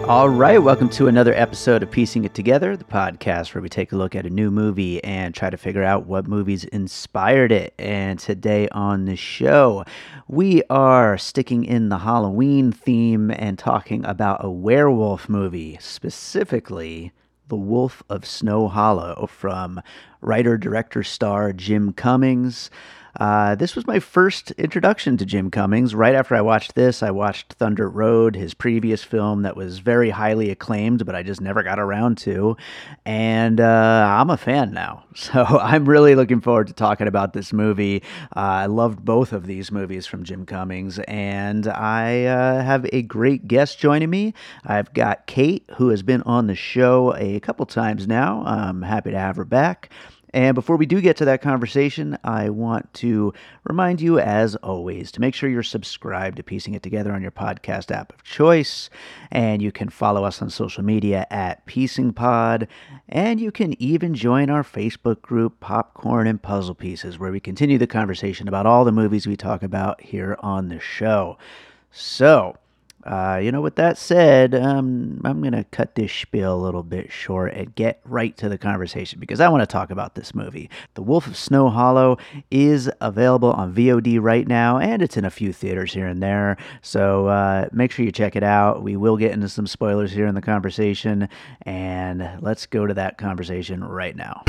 All right, welcome to another episode of Piecing It Together, the podcast where we take a look at a new movie and try to figure out what movies inspired it. And today on the show, we are sticking in the Halloween theme and talking about a werewolf movie, specifically The Wolf of Snow Hollow from writer-director-star Jim Cummings. This was my first introduction to Jim Cummings. Right after I watched this, I watched Thunder Road, his previous film that was very highly acclaimed, but I just never got around to. And I'm a fan now. So I'm really looking forward to talking about this movie. I loved both of these movies from Jim Cummings, and I have a great guest joining me. I've got Kate, who has been on the show a couple times now. I'm happy to have her back. And before we do get to that conversation, I want to remind you, as always, to make sure you're subscribed to Piecing It Together on your podcast app of choice. And you can follow us on social media at PiecingPod. And you can even join our Facebook group, Popcorn and Puzzle Pieces, where we continue the conversation about all the movies we talk about here on the show. So, with that said, I'm going to cut this spiel a little bit short and get right to the conversation because I want to talk about this movie. The Wolf of Snow Hollow is available on VOD right now, and it's in a few theaters here and there. So make sure you check it out. We will get into some spoilers here in the conversation, and let's go to that conversation right now.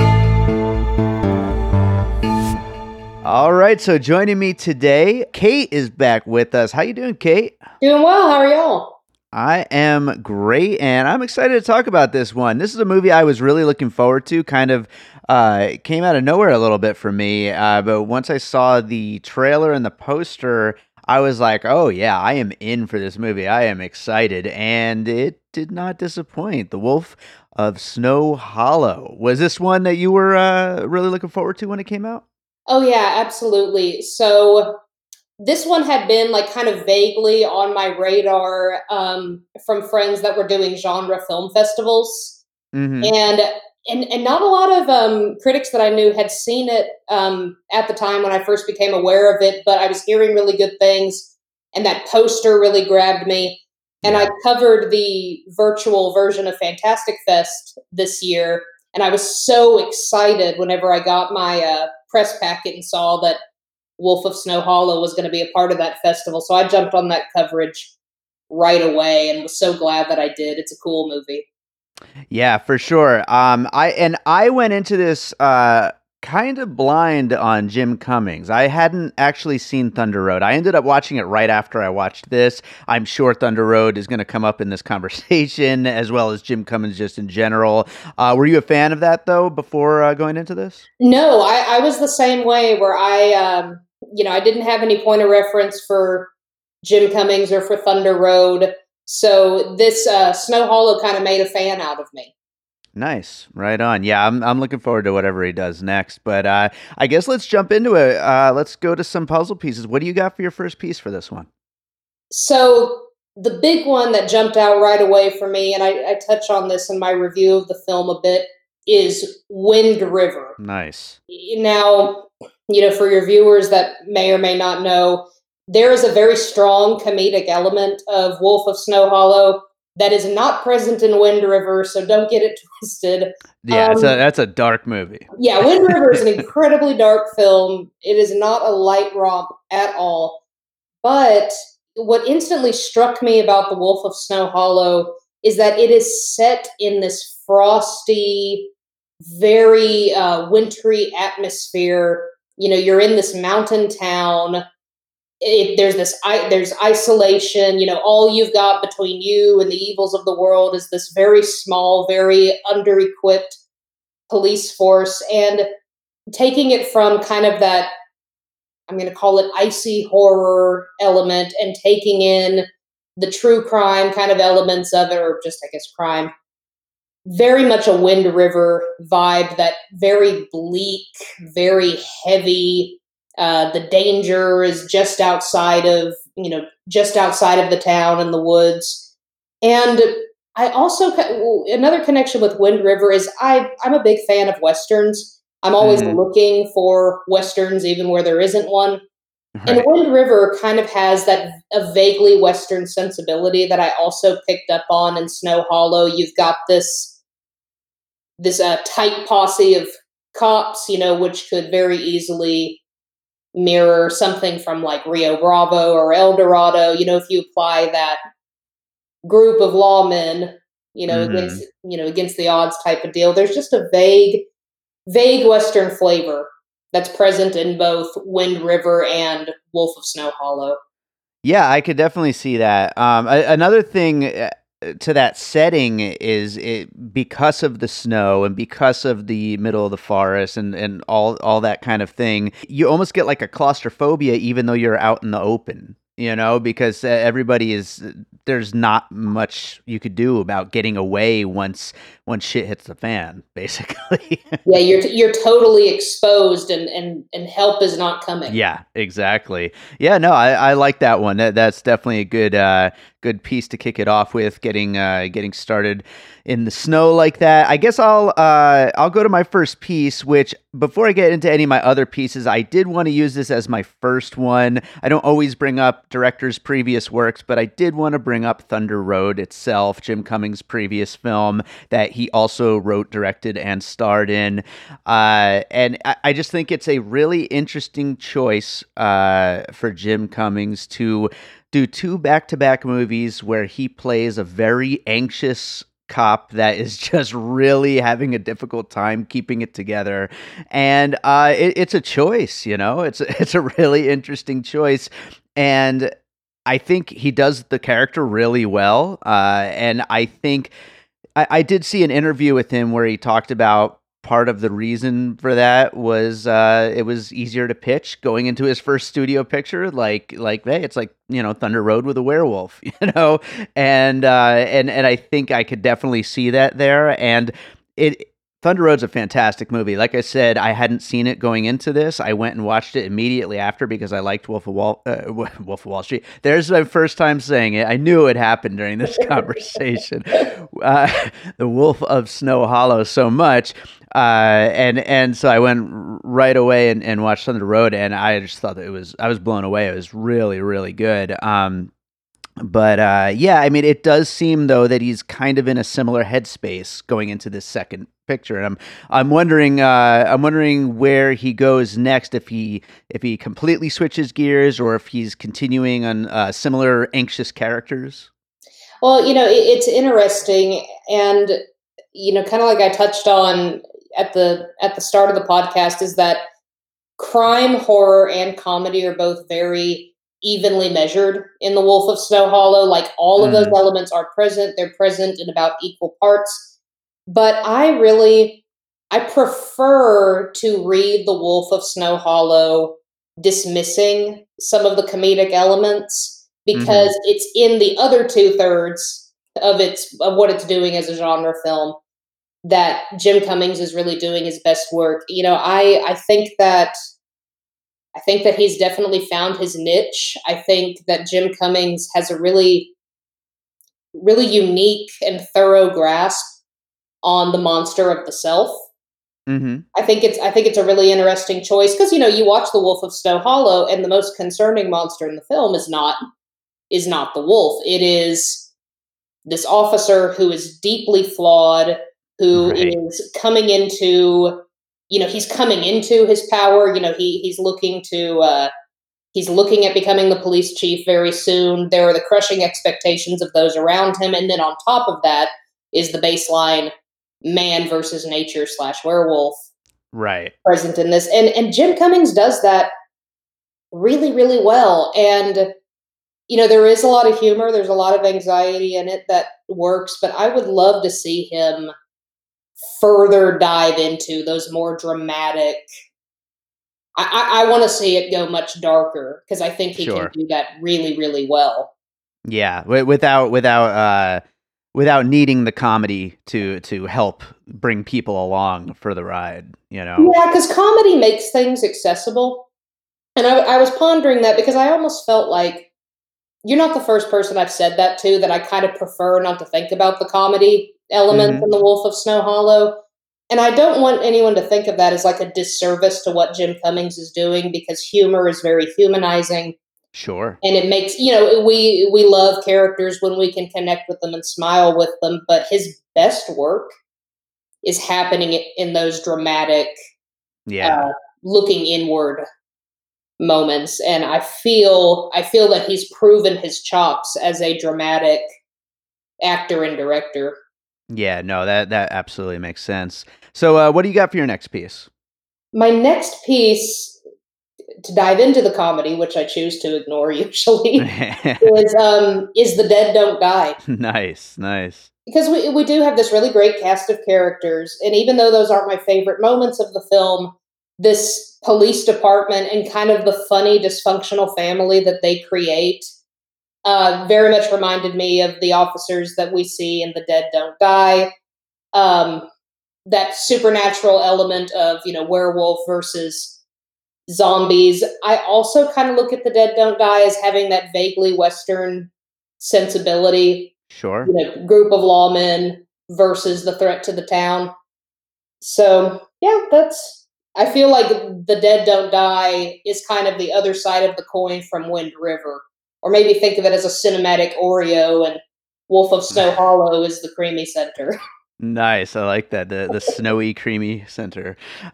All right, so joining me today, Kate is back with us. How you doing, Kate? Doing well. How are y'all? I am great, and I'm excited to talk about this one. This is a movie I was really looking forward to. It came out of nowhere a little bit for me, but once I saw the trailer and the poster, I was like, oh yeah, I am in for this movie. I am excited, and it did not disappoint. The Wolf of Snow Hollow. Was this one that you were really looking forward to when it came out? Oh yeah, absolutely. So this one had been like kind of vaguely on my radar from friends that were doing genre film festivals, Mm-hmm. and not a lot of critics that I knew had seen it at the time when I first became aware of it. But I was hearing really good things, and that poster really grabbed me. And Yeah. I covered the virtual version of Fantastic Fest this year. And I was so excited whenever I got my press packet and saw that Wolf of Snow Hollow was going to be a part of that festival. So I jumped on that coverage right away and was so glad that I did. It's a cool movie. Yeah, for sure. I went into this kind of blind on Jim Cummings. I hadn't actually seen Thunder Road. I ended up watching it right after I watched this. I'm sure Thunder Road is going to come up in this conversation, as well as Jim Cummings just in general. Were you a fan of that, though, before going into this? No, I was the same way where I didn't have any point of reference for Jim Cummings or for Thunder Road. So this Snow Hollow kind of made a fan out of me. Nice. Right on. Yeah, I'm looking forward to whatever he does next. But I guess let's jump into it. Let's go to some puzzle pieces. What do you got for your first piece for this one? So the big one that jumped out right away for me, and I touch on this in my review of the film a bit, is Wind River. Nice. Now, for your viewers that may or may not know, there is a very strong comedic element of Wolf of Snow Hollow that is not present in Wind River, so don't get it twisted. Yeah, that's a dark movie. Yeah, Wind River is an incredibly dark film. It is not a light romp at all. But what instantly struck me about The Wolf of Snow Hollow is that it is set in this frosty, very wintry atmosphere. You're in this mountain town. There's isolation. All you've got between you and the evils of the world is this very small, very under-equipped police force. And taking it from kind of that, I'm going to call it icy horror element, and taking in the true crime kind of elements of it, or just, I guess, crime. Very much a Wind River vibe, that very bleak, very heavy. The danger is just outside of the town in the woods. And I also, another connection with Wind River is I'm a big fan of Westerns. I'm always looking for Westerns, even where there isn't one. And Right. Wind River kind of has that a vaguely Western sensibility that I also picked up on in Snow Hollow. You've got this tight posse of cops, which could very easily mirror something from like Rio Bravo or El Dorado. If you apply that group of lawmen, Hmm. against the odds type of deal. There's just a vague Western flavor that's present in both Wind River and Wolf of Snow Hollow. Yeah, I could definitely see that. Another thing to that setting is it because of the snow and because of the middle of the forest and all that kind of thing. You almost get like a claustrophobia, even though you're out in the open. Because everybody is there's not much you could do about getting away once shit hits the fan, basically. Yeah, you're totally exposed, and help is not coming. Yeah, exactly. Yeah, no, I like that one. That's definitely a good piece to kick it off with, getting started in the snow like that. I guess I'll go to my first piece, which before I get into any of my other pieces, I did want to use this as my first one. I don't always bring up directors' previous works, but I did want to bring up Thunder Road itself, Jim Cummings' previous film that he also wrote, directed, and starred in. And I just think it's a really interesting choice for Jim Cummings to do two back-to-back movies where he plays a very anxious cop that is just really having a difficult time keeping it together, and it's a choice. It's a really interesting choice, and I think he does the character really well. And I think I did see an interview with him where he talked about part of the reason for that was it was easier to pitch going into his first studio picture. Like hey, it's like Thunder Road with a werewolf, and I think I could definitely see that there. And it Thunder Road's a fantastic movie. Like I said, I hadn't seen it going into this. I went and watched it immediately after because I liked Wolf of Wall Street. There's my first time saying it. I knew it happened during this conversation. The Wolf of Snow Hollow so much. And so I went right away and watched Thunder Road, and I just thought that I was blown away. It was really, really good. But yeah, I mean, it does seem though that he's kind of in a similar headspace going into this second picture, and I'm wondering where he goes next, if he completely switches gears or if he's continuing on similar anxious characters. Well, it's interesting, and kind of like I touched on at the start of the podcast, is that crime, horror, and comedy are both very evenly measured in The Wolf of Snow Hollow. Like all of those Hmm. elements are present; they're present in about equal parts. But I prefer to read The Wolf of Snow Hollow dismissing some of the comedic elements Hmm. because it's in the other two thirds of what it's doing as a genre film that Jim Cummings is really doing his best work. I think that he's definitely found his niche. I think that Jim Cummings has a really really unique and thorough grasp on the monster of the self. Hmm. I think it's a really interesting choice because you watch The Wolf of Snow Hollow and the most concerning monster in the film is not the wolf. It is this officer who is deeply flawed, who Right. is coming into he's coming into his power. He's looking at becoming the police chief very soon. There are the crushing expectations of those around him, and then on top of that is the baseline man versus nature slash werewolf Right. present in this. And Jim Cummings does that really, really well. And there is a lot of humor, there's a lot of anxiety in it that works, but I would love to see him further dive into those more dramatic. I want to see it go much darker because I think he can Sure. do that really, really well. Yeah. Without needing the comedy to help bring people along for the ride. Yeah, because comedy makes things accessible. And I was pondering that because I almost felt like you're not the first person I've said that to, that I kind of prefer not to think about the comedy elements Hmm. in The Wolf of Snow Hollow. And I don't want anyone to think of that as like a disservice to what Jim Cummings is doing, because humor is very humanizing. Sure. And it makes, we love characters when we can connect with them and smile with them, but his best work is happening in those dramatic, Yeah. looking inward moments. And I feel that he's proven his chops as a dramatic actor and director. Yeah, no, that absolutely makes sense. So, what do you got for your next piece? My next piece, to dive into the comedy, which I choose to ignore usually, is The Dead Don't Die. Nice, nice. Because we do have this really great cast of characters, and even though those aren't my favorite moments of the film, this police department and kind of the funny dysfunctional family that they create very much reminded me of the officers that we see in The Dead Don't Die. That supernatural element of, werewolf versus zombies. I also kind of look at The Dead Don't Die as having that vaguely Western sensibility, Sure. group of lawmen versus the threat to the town. So, yeah, I feel like The Dead Don't Die is kind of the other side of the coin from Wind River. Or maybe think of it as a cinematic Oreo, and Wolf of Snow Hollow is the creamy center. Nice. I like that. The snowy, creamy center.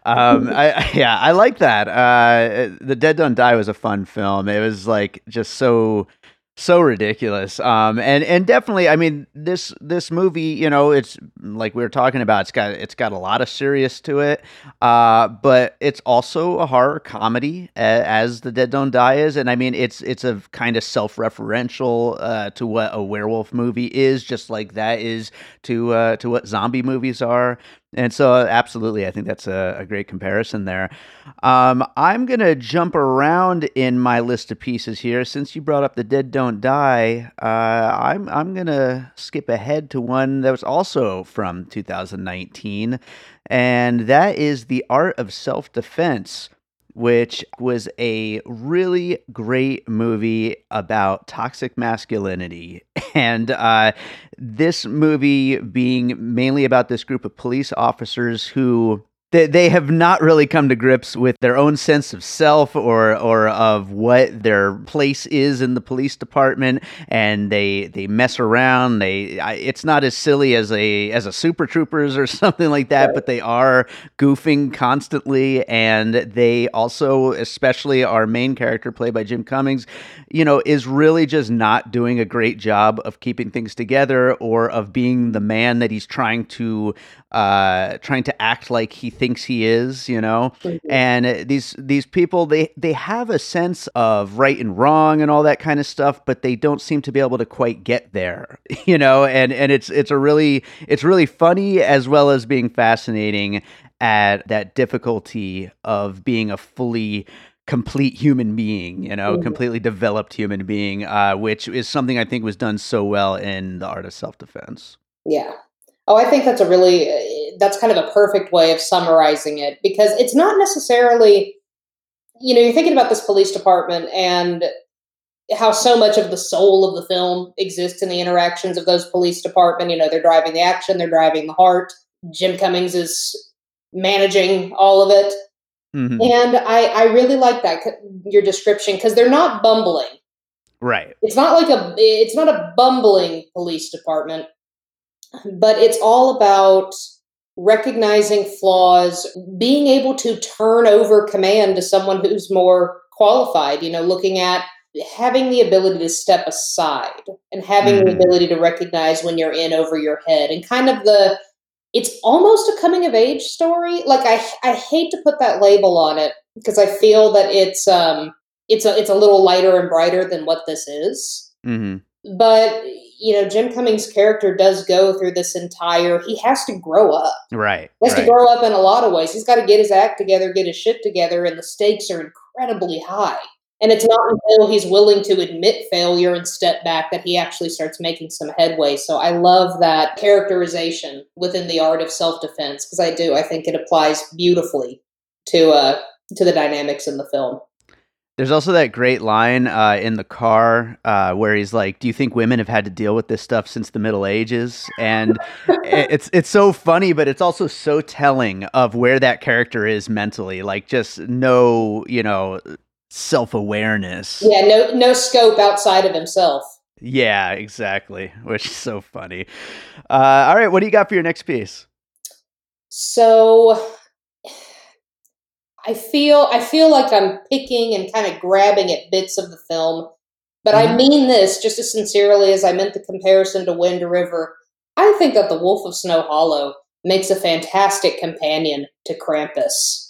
I like that. The Dead Don't Die was a fun film. It was like just so ridiculous. And definitely, I mean, this movie, it's like we were talking about, it's got a lot of serious to it. But it's also a horror comedy, as The Dead Don't Die is. And I mean, it's a kind of self-referential to what a werewolf movie is, just like that is to what zombie movies are. And so, absolutely, I think that's a great comparison there. I'm gonna jump around in my list of pieces here. Since you brought up The Dead Don't Die, I'm gonna skip ahead to one that was also from 2019, and that is The Art of Self-Defense, which was a really great movie about toxic masculinity. And this movie being mainly about this group of police officers who they have not really come to grips with their own sense of self or of what their place is in the police department, and they mess around. It's not as silly as a Super Troopers or something like that, but they are goofing constantly, and they also, especially our main character played by Jim Cummings, is really just not doing a great job of keeping things together or of being the man that he's trying to act like he thinks he is, Mhm. And these people, they have a sense of right and wrong and all that kind of stuff, but they don't seem to be able to quite get there, and it's really funny as well as being fascinating at that difficulty of being a fully complete human being, Mhm. completely developed human being, which is something I think was done so well in The Art of Self-Defense. Yeah. Oh, I think that's kind of a perfect way of summarizing it, because it's not necessarily, you're thinking about this police department and how so much of the soul of the film exists in the interactions of those police department. They're driving the action, they're driving the heart. Jim Cummings is managing all of it. Hmm. And I really like that, your description, because they're not bumbling. Right. It's not a bumbling police department, but it's all about recognizing flaws, being able to turn over command to someone who's more qualified, looking at having the ability to step aside and having the Hmm. ability to recognize when you're in over your head, and kind of it's almost a coming of age story. Like, I hate to put that label on it, because I feel that it's a little lighter and brighter than what this is. Hmm. But Jim Cummings' character does go through this entire. He has to grow up. Right. He has to Right. grow up in a lot of ways. He's got to get his act together, get his shit together, and the stakes are incredibly high. And it's not until he's willing to admit failure and step back that he actually starts making some headway. So I love that characterization within The Art of Self-Defense, because I do. I think it applies beautifully to the dynamics in the film. There's also that great line in the car where he's like, "Do you think women have had to deal with this stuff since the Middle Ages?" And it's so funny, but it's also so telling of where that character is mentally. Like, just no, self-awareness. Yeah, no scope outside of himself. Yeah, exactly. Which is so funny. All right, what do you got for your next piece? So I feel like I'm picking and kind of grabbing at bits of the film, but I Hmm. mean this just as sincerely as I meant the comparison to Wind River. I think that The Wolf of Snow Hollow makes a fantastic companion to Krampus.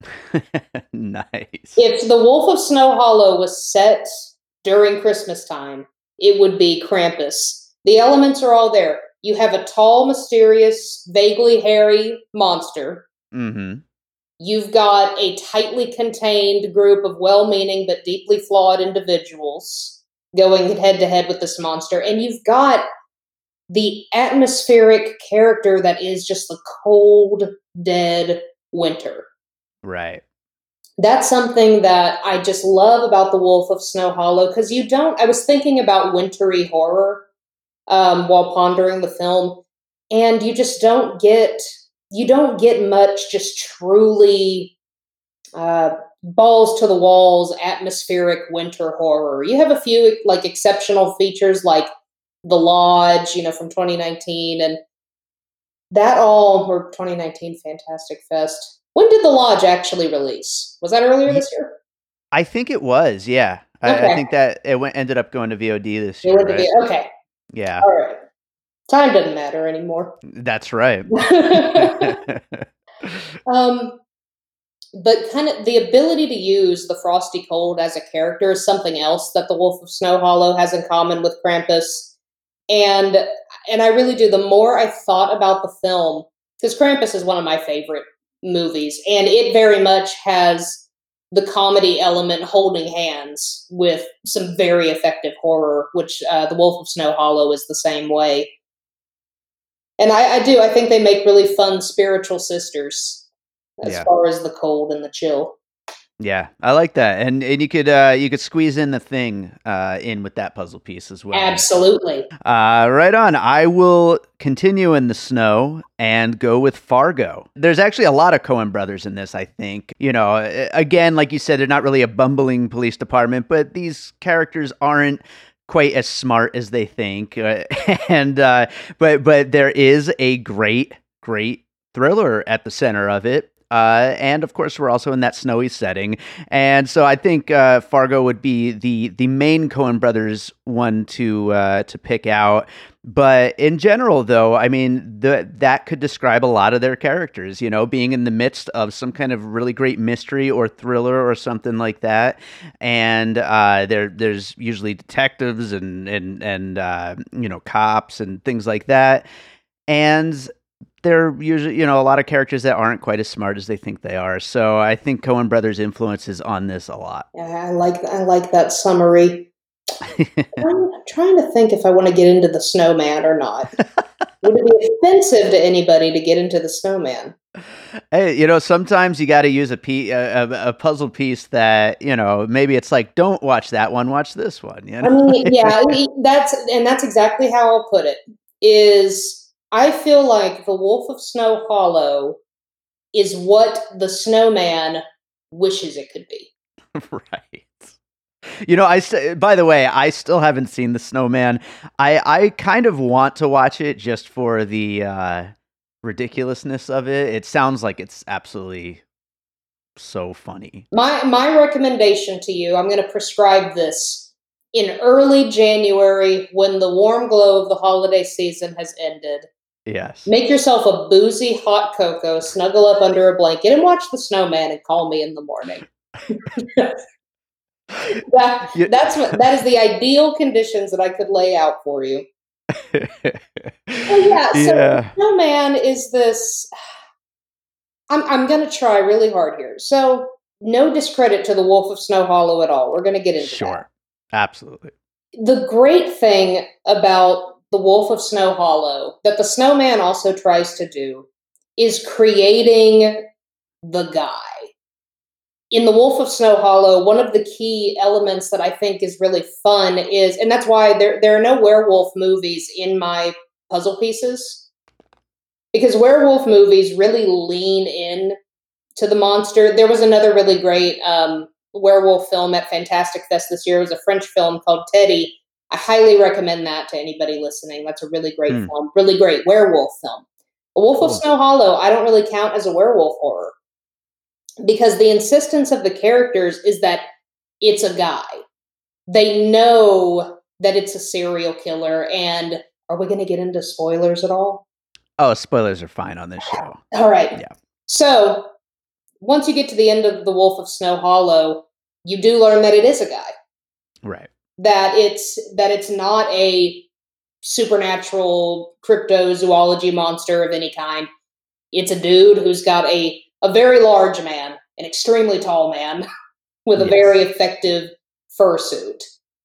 Nice. If The Wolf of Snow Hollow was set during Christmas time, it would be Krampus. The elements are all there. You have a tall, mysterious, vaguely hairy monster. Hmm. You've got a tightly contained group of well meaning but deeply flawed individuals going head to head with this monster. And you've got the atmospheric character that is just the cold, dead winter. Right. That's something that I just love about The Wolf of Snow Hollow because you don't. I was thinking about wintry horror while pondering the film, and you don't get much just truly balls to the walls atmospheric winter horror. You have a few like exceptional features like The Lodge, from 2019, and that all or 2019 Fantastic Fest. When did The Lodge actually release? Was that earlier Ye- this year? I think it was, yeah. I Okay. think that ended up going to VOD this It year, went to be right? okay. Yeah, All right. Time doesn't matter anymore. that's right. um, but kind of the ability to use the Frosty Cold as a character is something else that the Wolf of Snow Hollow has in common with Krampus. And and I really do. The more I thought about the film, because Krampus is one of my favorite movies, and it very much has the comedy element holding hands with some very effective horror, which The Wolf of Snow Hollow is the same way. And I do. I think they make really fun spiritual sisters as Yeah. far as the cold and the chill. Yeah, I like that. And you could squeeze in the thing in with that puzzle piece as well. Absolutely. Right on. I will continue in the snow and go with Fargo. There's actually a lot of Coen brothers in this, I think. Again, like you said, they're not really a bumbling police department, but these characters aren't quite as smart as they think. And but there is a great thriller at the center of it. And of course, we're also in that snowy setting, and so I think Fargo would be the main Coen Brothers one to pick out. But in general, though, I mean, that could describe a lot of their characters. Being in the midst of some kind of really great mystery or thriller or something like that, and there's usually detectives and cops and things like that, and they're usually, a lot of characters that aren't quite as smart as they think they are. So I think Coen Brothers' influence is on this a lot. Yeah, I like that summary. I'm trying to think if I want to get into the snowman or not. Would it be offensive to anybody to get into the snowman? Hey, sometimes you got to use a puzzle piece that, maybe it's like, don't watch that one, watch this one. I mean, yeah, that's exactly how I'll put it. Is I feel like the Wolf of Snow Hollow is what the snowman wishes it could be. Right. By the way, I still haven't seen The Snowman. I kind of want to watch it just for the ridiculousness of it. It sounds like it's absolutely so funny. My recommendation to you, I'm going to prescribe this in early January when the warm glow of the holiday season has ended. Yes. Make yourself a boozy hot cocoa, snuggle up under a blanket, and watch the snowman and call me in the morning. Yeah. That is the ideal conditions that I could lay out for you. Oh yeah, so Yeah. snowman is this. I'm going to try really hard here. So no discredit to the Wolf of Snow Hollow at all. We're going to get into that. Sure. Absolutely. The great thing about the Wolf of Snow Hollow that the snowman also tries to do is creating the guy. in The Wolf of Snow Hollow, one of the key elements that I think is really fun is, and that's why there are no werewolf movies in my puzzle pieces, because werewolf movies really lean in to the monster. There was another really great werewolf film at Fantastic Fest this year. It was a French film called Teddy. I highly recommend that to anybody listening. That's a really great film, really great werewolf film. A Wolf of Snow Hollow, I don't really count as a werewolf horror, because the insistence of the characters is that it's a guy. They know that it's a serial killer. And are we going to get into spoilers at all? Oh, spoilers are fine on this show. All right. Yeah. So once you get to the end of The Wolf of Snow Hollow, you do learn that it is a guy. Right. That it's not a supernatural cryptozoology monster of any kind. It's a dude who's got a very large man, an extremely tall man, with a very effective fursuit.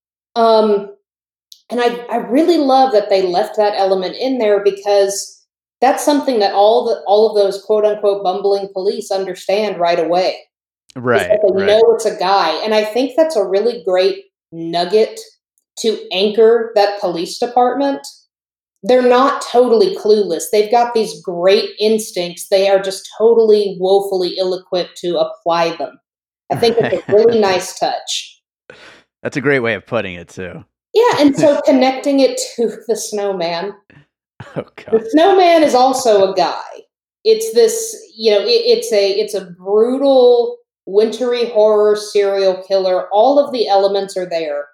And I really love that they left that element in there, because that's something that all of those quote unquote bumbling police understand right away. Right. They know it's a guy. And I think that's a really great nugget to anchor that police department. They're not totally clueless. They've got these great instincts. They are just totally woefully ill-equipped to apply them. I think it's a really nice touch. That's a great way of putting it, too. Yeah, and so connecting it to the snowman. Oh, God. The snowman is also a guy. It's this, it's a brutal, wintry horror serial killer. All of the elements are there.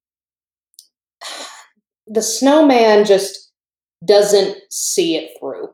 The snowman just doesn't see it through.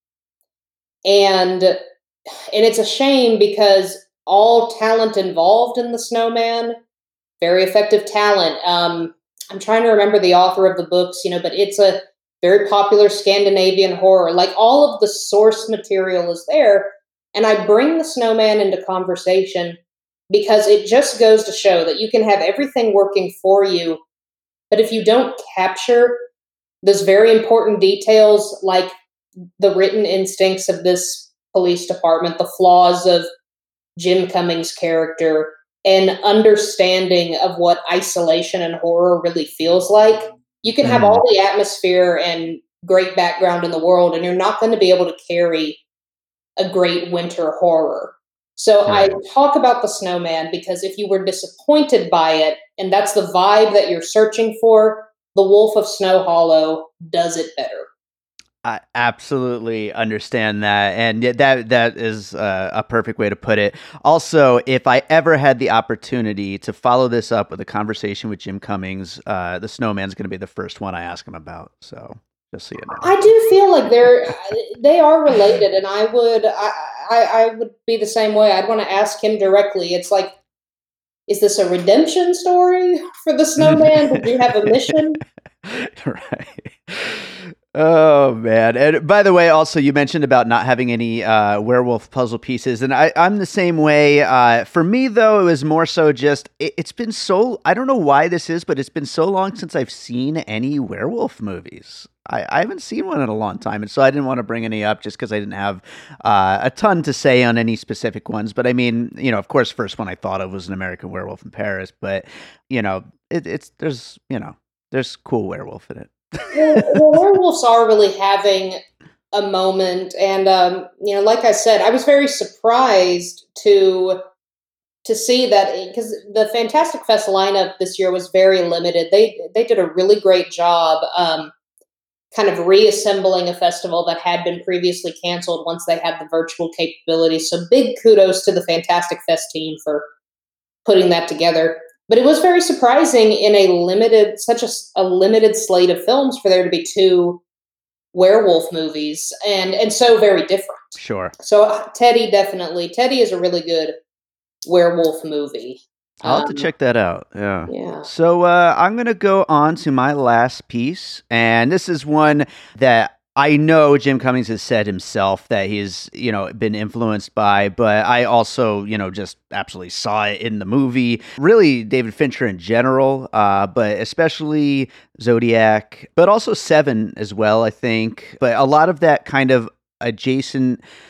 And it's a shame, because all talent involved in the snowman, very effective talent. I'm trying to remember the author of the books, but it's a very popular Scandinavian horror. Like, all of the source material is there. And I bring the snowman into conversation because it just goes to show that you can have everything working for you, but if you don't capture those very important details, like the written instincts of this police department, the flaws of Jim Cummings' character, and understanding of what isolation and horror really feels like, you can have all the atmosphere and great background in the world, and you're not going to be able to carry a great winter horror. So I talk about the snowman because if you were disappointed by it, and that's the vibe that you're searching for, The Wolf of Snow Hollow does it better. I absolutely understand that, and that is a perfect way to put it. Also, if I ever had the opportunity to follow this up with a conversation with Jim Cummings, the snowman's going to be the first one I ask him about. So just so you know, I do feel like they are related, and I would be the same way. I'd want to ask him directly. It's like, is this a redemption story for the snowman? Did you have a mission? Right. Oh, man. And by the way, also, you mentioned about not having any werewolf puzzle pieces. And I'm the same way. For me, though, it was more so just, it's been so, I don't know why this is, but it's been so long since I've seen any werewolf movies. I haven't seen one in a long time. And so I didn't want to bring any up just because I didn't have a ton to say on any specific ones. But I mean, of course, first one I thought of was An American Werewolf in Paris. But, there's cool werewolf in it. Well, werewolves are really having a moment, and like I said, I was very surprised to see that, because the Fantastic Fest lineup this year was very limited. They did a really great job, kind of reassembling a festival that had been previously canceled once they had the virtual capability. So big kudos to the Fantastic Fest team for putting that together. But it was very surprising in such a limited slate of films for there to be two werewolf movies, and so very different. Sure. So Teddy is a really good werewolf movie. I'll have to check that out. Yeah. Yeah. So I'm going to go on to my last piece, and this is one that I know Jim Cummings has said himself that he's, been influenced by, but I also, just absolutely saw it in the movie. Really, David Fincher in general, but especially Zodiac, but also Seven as well, I think. But a lot of that kind of adjacent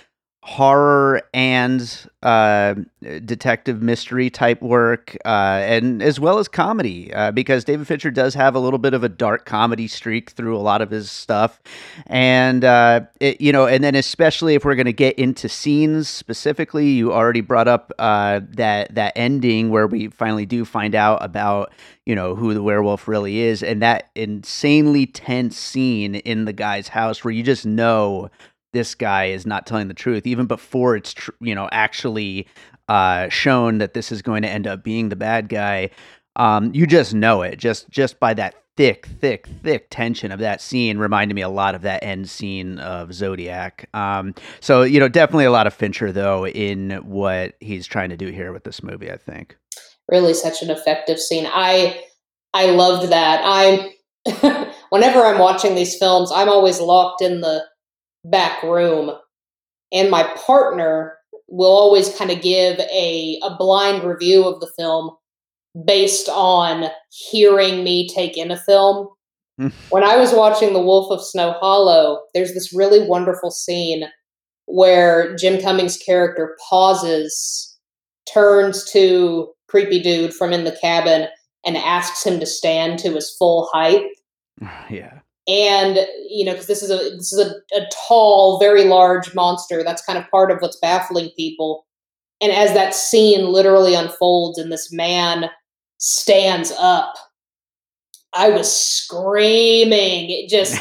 horror and detective mystery type work, and as well as comedy, because David Fincher does have a little bit of a dark comedy streak through a lot of his stuff. And and then especially if we're going to get into scenes specifically, you already brought up that ending where we finally do find out about who the werewolf really is, and that insanely tense scene in the guy's house where you just know this guy is not telling the truth, even before it's actually shown that this is going to end up being the bad guy. You just know it just by that thick tension of that scene. Reminded me a lot of that end scene of Zodiac. So definitely a lot of Fincher though in what he's trying to do here with this movie, I think. Really, such an effective scene. I loved that. Whenever I'm watching these films, I'm always locked in the back room, and my partner will always kind of give a blind review of the film based on hearing me take in a film. When I was watching The Wolf of Snow Hollow, there's this really wonderful scene where Jim Cummings' character pauses, turns to creepy dude from in the cabin, and asks him to stand to his full height. Yeah. And because this is a tall, very large monster, that's kind of part of what's baffling people. And as that scene literally unfolds and this man stands up, I was screaming, just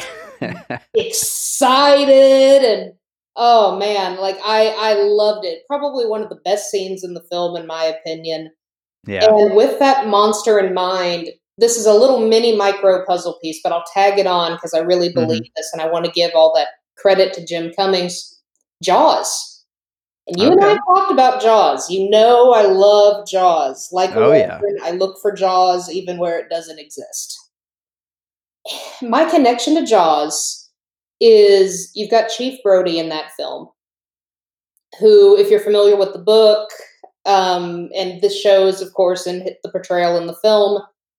excited, and oh man, like I loved it. Probably one of the best scenes in the film, in my opinion. Yeah. And with that monster in mind, this is a little mini micro puzzle piece, but I'll tag it on because I really believe this, and I want to give all that credit to Jim Cummings. Jaws. And you and I talked about Jaws. I love Jaws. Like I look for Jaws even where it doesn't exist. My connection to Jaws is you've got Chief Brody in that film, who, if you're familiar with the book, and this shows, of course, in the portrayal in the film,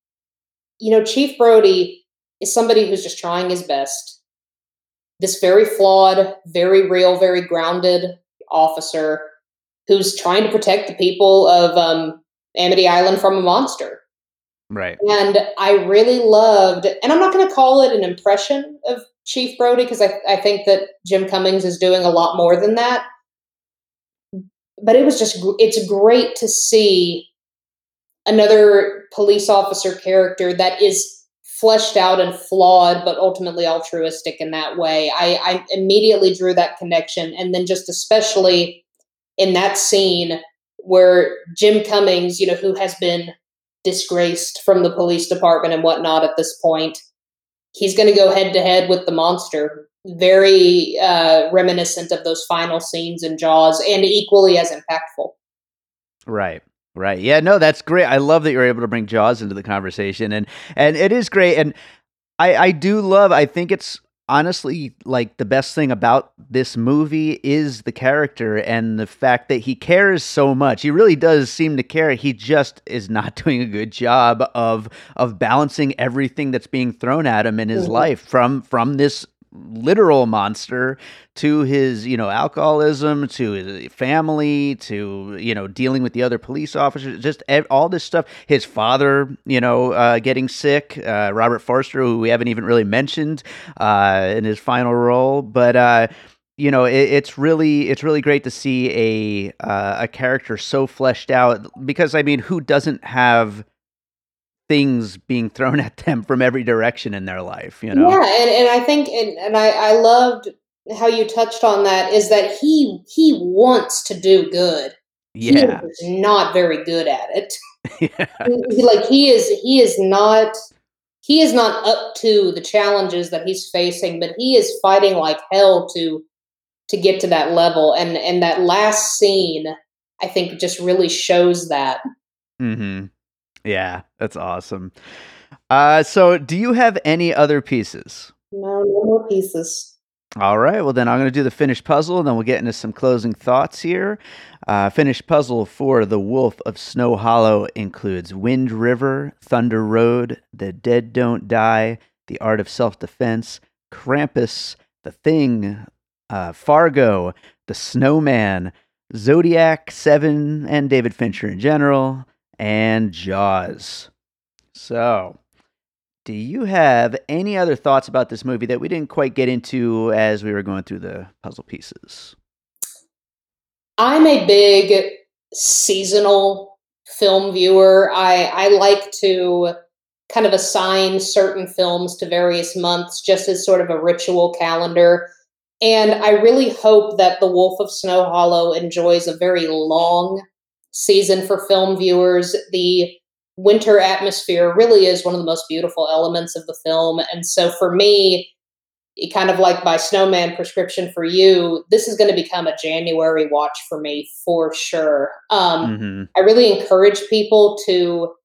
Chief Brody is somebody who's just trying his best. This very flawed, very real, very grounded officer who's trying to protect the people of Amity Island from a monster. Right. And I really loved, and I'm not going to call it an impression of Chief Brody because I think that Jim Cummings is doing a lot more than that. But it's great to see another police officer character that is fleshed out and flawed, but ultimately altruistic in that way. I immediately drew that connection. And then just especially in that scene where Jim Cummings, who has been disgraced from the police department and whatnot at this point, he's going to go head to head with the monster. Very reminiscent of those final scenes in Jaws, and equally as impactful. Right. Yeah, no, that's great. I love that you're able to bring Jaws into the conversation, and it is great. And I think it's honestly like the best thing about this movie is the character and the fact that he cares so much. He really does seem to care. He just is not doing a good job of balancing everything that's being thrown at him in his life, from this literal monster to his alcoholism, to his family, to dealing with the other police officers, just all this stuff. His father getting sick, Robert Forster, who we haven't even really mentioned in his final role, but it's really great to see a character so fleshed out, because I mean, who doesn't have things being thrown at them from every direction in their life, Yeah, and I think, and I loved how you touched on that, is that he wants to do good. Yeah. He is not very good at it. Yeah. He is not up to the challenges that he's facing, but he is fighting like hell to get to that level. And that last scene, I think, just really shows that. Mm-hmm. Yeah, that's awesome. So do you have any other pieces? No more pieces. All right, well then I'm going to do the finished puzzle, and then we'll get into some closing thoughts here. Finished puzzle for The Wolf of Snow Hollow includes Wind River, Thunder Road, The Dead Don't Die, The Art of Self-Defense, Krampus, The Thing, Fargo, The Snowman, Zodiac, Seven, and David Fincher in general, and Jaws. So, do you have any other thoughts about this movie that we didn't quite get into as we were going through the puzzle pieces? I'm a big seasonal film viewer. I like to kind of assign certain films to various months just as sort of a ritual calendar. And I really hope that The Wolf of Snow Hollow enjoys a very long season for film viewers. The winter atmosphere really is one of the most beautiful elements of the film. And so for me, kind of like my Snowman prescription for you, this is going to become a January watch for me for sure. I really encourage people to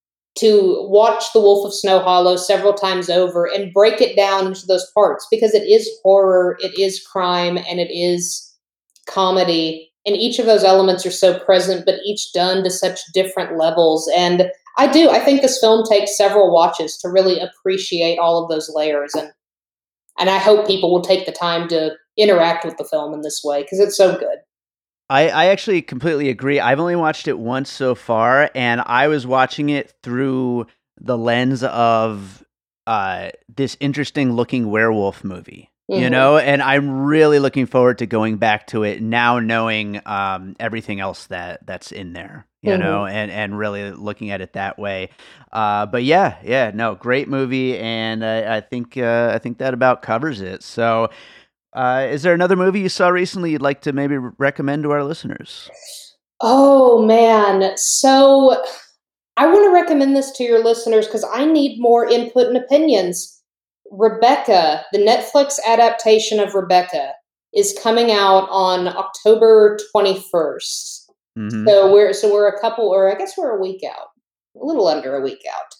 watch The Wolf of Snow Hollow several times over and break it down into those parts, because it is horror, it is crime, and it is comedy. And each of those elements are so present, but each done to such different levels. And I think this film takes several watches to really appreciate all of those layers. And I hope people will take the time to interact with the film in this way, because it's so good. I actually completely agree. I've only watched it once so far, and I was watching it through the lens of this interesting looking werewolf movie, you know, and I'm really looking forward to going back to it now, knowing everything else that's in there, you know, and really looking at it that way. But no, great movie, and I think that about covers it. So. Is there another movie you saw recently you'd like to maybe recommend to our listeners? Oh, man. So I want to recommend this to your listeners because I need more input and opinions. Rebecca, the Netflix adaptation of Rebecca, is coming out on October 21st. So we're a couple, or I guess we're a week out, a little under a week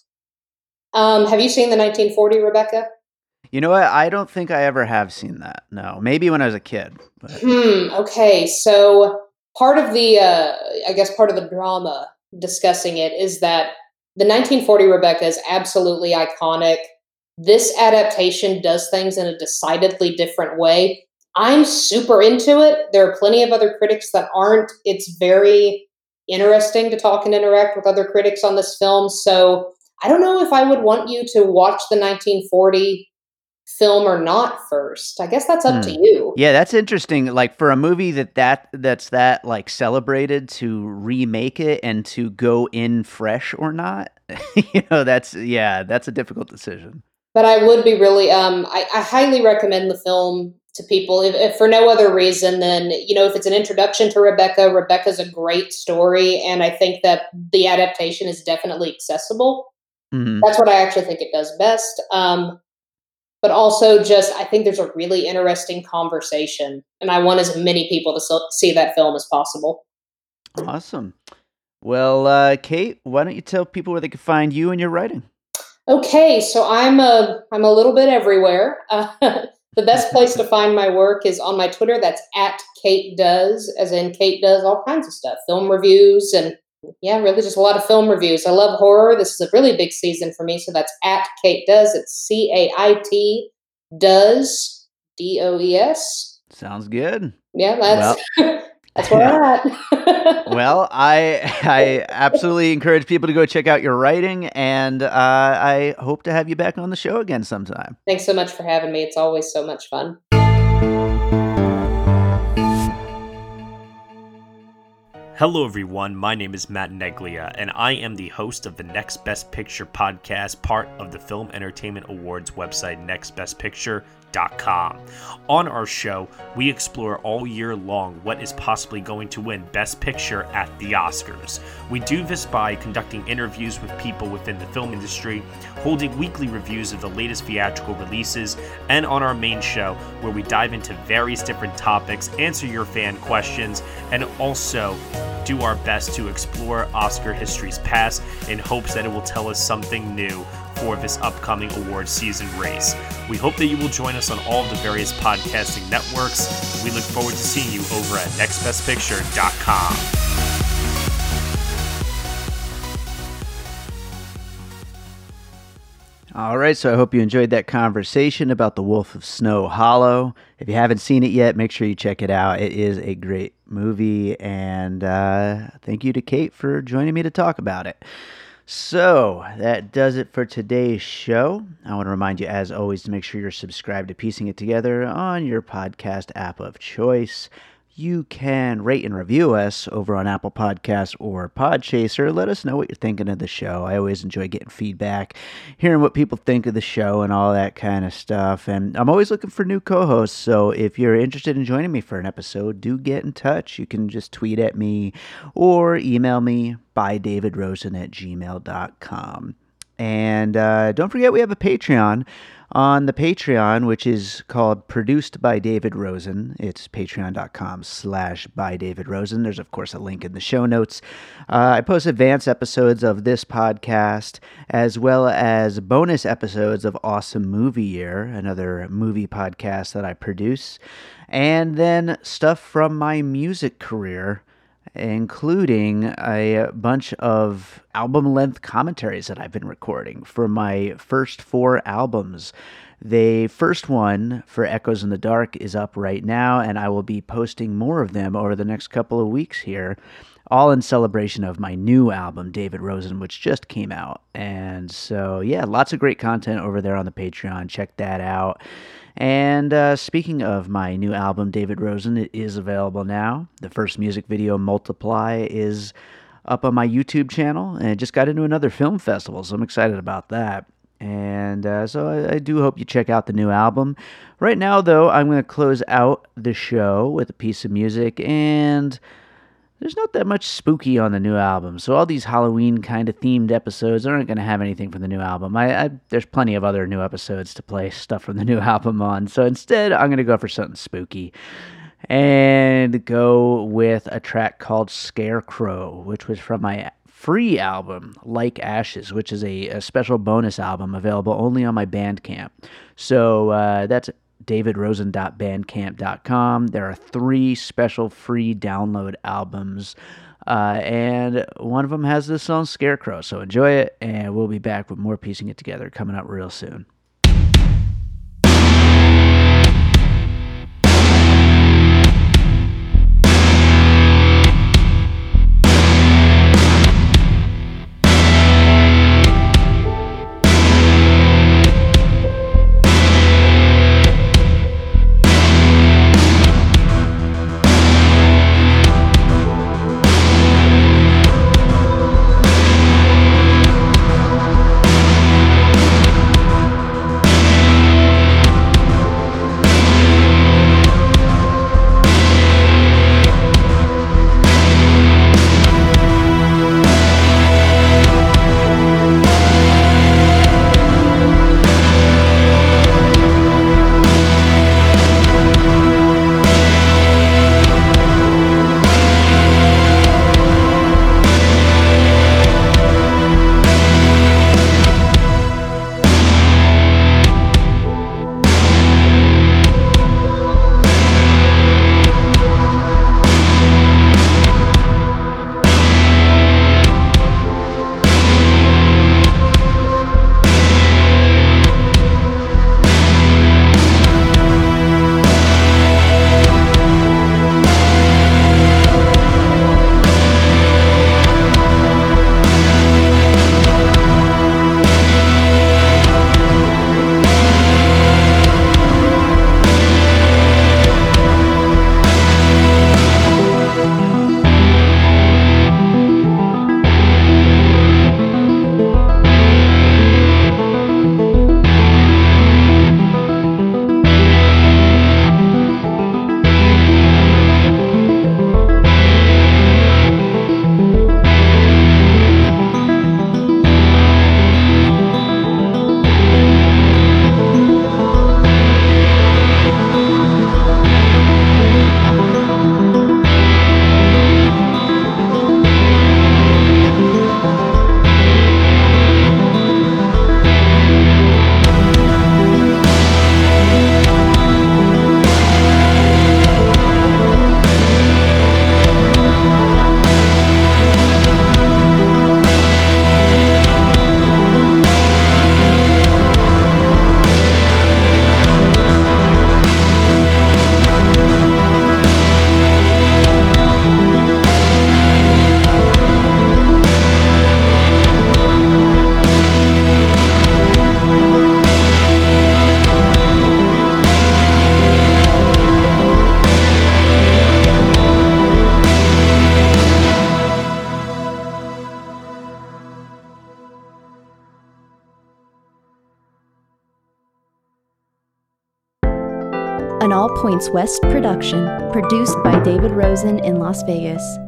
out. Have you seen the 1940 Rebecca? You know what? I don't think I ever have seen that. No, maybe when I was a kid. But. Okay. So part of the drama discussing it is that the 1940 Rebecca is absolutely iconic. This adaptation does things in a decidedly different way. I'm super into it. There are plenty of other critics that aren't. It's very interesting to talk and interact with other critics on this film. So I don't know if I would want you to watch the 1940 film or not first. I guess that's up to you. Yeah, that's interesting. Like for a movie that's like celebrated, to remake it and to go in fresh or not, you know, that's a difficult decision. But I would be really, I highly recommend the film to people, if for no other reason than, you know, if it's an introduction to Rebecca. Rebecca's a great story, and I think that the adaptation is definitely accessible. That's what I actually think it does best. But also I think there's a really interesting conversation, and I want as many people to see that film as possible. Awesome. Well, Kate, why don't you tell people where they can find you and your writing? Okay, so I'm a little bit everywhere. The best place to find my work is on my Twitter. That's @KateDoes, as in Kate does all kinds of stuff, film reviews, and really just a lot of film reviews. I love horror. This is a really big season for me, so that's @KateDoes. It's CAIT does DOES. Sounds good. Yeah, that's where I'm at. Well, I absolutely encourage people to go check out your writing, and I hope to have you back on the show again sometime. Thanks so much for having me. It's always so much fun. Hello everyone, my name is Matt Neglia, and I am the host of the Next Best Picture podcast, part of the Film Entertainment Awards website, nextbestpicture.com. On our show, we explore all year long what is possibly going to win Best Picture at the Oscars. We do this by conducting interviews with people within the film industry, holding weekly reviews of the latest theatrical releases, and on our main show, where we dive into various different topics, answer your fan questions, and also do our best to explore Oscar history's past in hopes that it will tell us something new for this upcoming award season race. We hope that you will join us on all of the various podcasting networks. We look forward to seeing you over at nextbestpicture.com. All right, so I hope you enjoyed that conversation about The Wolf of Snow Hollow. If you haven't seen it yet, make sure you check it out. It is a great movie, and thank you to Kate for joining me to talk about it. So that does it for today's show. I want to remind you, as always, to make sure you're subscribed to Piecing It Together on your podcast app of choice. You can rate and review us over on Apple Podcasts or Podchaser. Let us know what you're thinking of the show. I always enjoy getting feedback, hearing what people think of the show and all that kind of stuff. And I'm always looking for new co-hosts, so if you're interested in joining me for an episode, do get in touch. You can just tweet at me or email me by davidrosen@gmail.com. And don't forget, we have a Patreon. On the Patreon, which is called Produced by David Rosen. It's patreon.com/bydavidrosen. There's, of course, a link in the show notes. I post advanced episodes of this podcast, as well as bonus episodes of Awesome Movie Year, another movie podcast that I produce, and then stuff from my music career, including a bunch of album-length commentaries that I've been recording for my first 4 albums. The first one for Echoes in the Dark is up right now, and I will be posting more of them over the next couple of weeks here, all in celebration of my new album, David Rosen, which just came out. And so, yeah, lots of great content over there on the Patreon. Check that out. And speaking of my new album, David Rosen, it is available now. The first music video, Multiply, is up on my YouTube channel, and it just got into another film festival, so I'm excited about that. And so I do hope you check out the new album. Right now, though, I'm going to close out the show with a piece of music, and there's not that much spooky on the new album, so all these Halloween kind of themed episodes aren't going to have anything from the new album. There's plenty of other new episodes to play stuff from the new album on, so instead I'm going to go for something spooky and go with a track called Scarecrow, which was from my free album, Like Ashes, which is a special bonus album available only on my Bandcamp. So that's davidrosen.bandcamp.com. There are 3 special free download albums, and one of them has this song Scarecrow. So enjoy it, and we'll be back with more Piecing It Together coming up real soon. an All Points West production, produced by David Rosen in Las Vegas.